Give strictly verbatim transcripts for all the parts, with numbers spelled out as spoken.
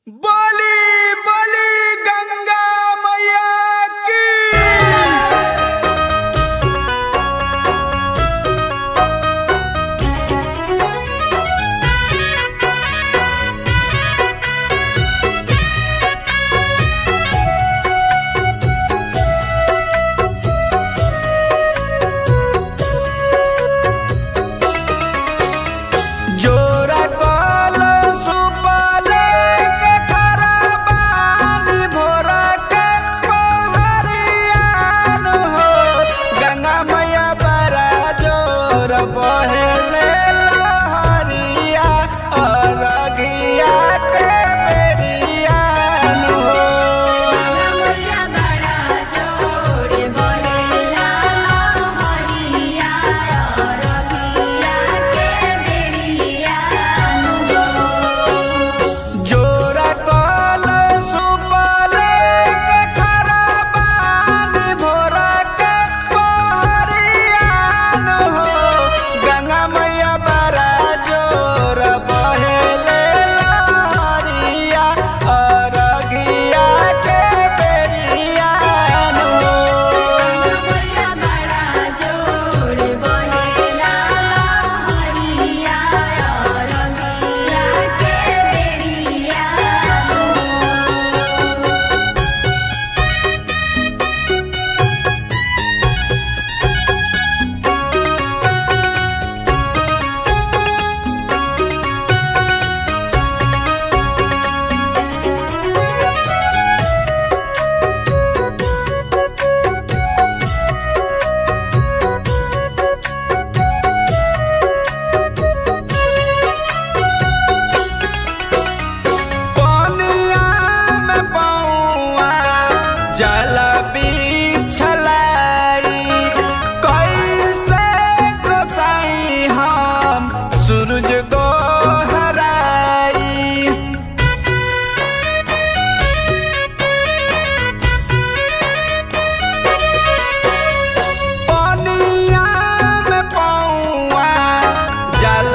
बोली बोली गंगा मैया की। जोरा कल सुपले के खराबानी भोरा के पहरियान हो। गंगा मैया बड़ा जोर बहेले लहरिया और अघिया के बेरियान हो। मैया बड़ा जोड़ बहेला लहरिया और अघिया के बेरियान हो। जोरा कल सुपले के खराबानी भोरा के पहरियान हो। गंगा मैया बड़ा जोर बहेले लहरिया और अघिया के बेरियान हो। मैया बड़ा जोड़ बहेला लहरिया और अघिया के बेरियान हो। पनिया में पौआ जल बिछलाई कैसे गोसाई हम सूरज को हराई। पनिया में पौआ जल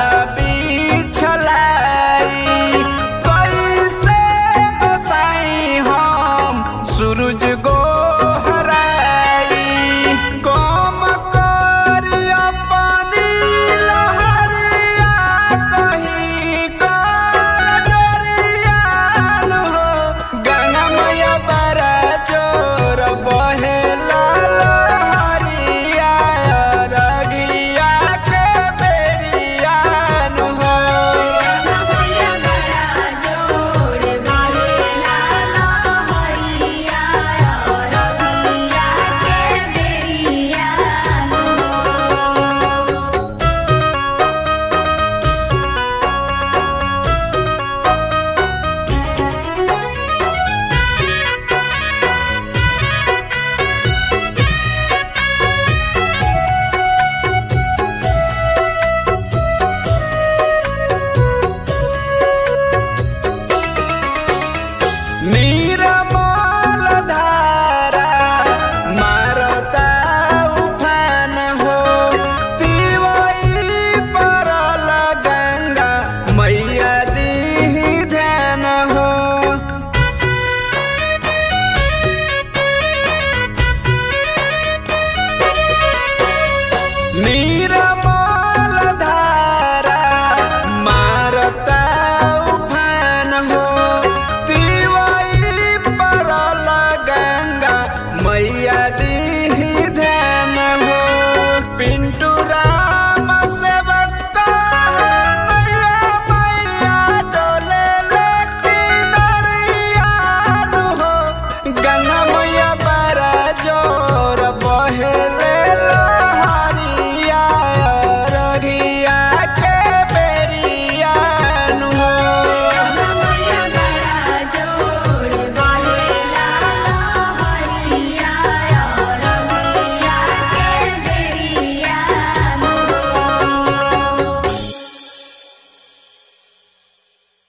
बिछलाई कैसे गोसाई हम सूरज को हराई। कम करिया पानी लहरिया कहीं कर दरियान हो। गंगा मैया बड़ा जोर बहेला लहरिया और अघिया के बेरियान हो। मैया बड़ा जोड़ बहेला लहरिया और अघिया के बेरियान हो। नी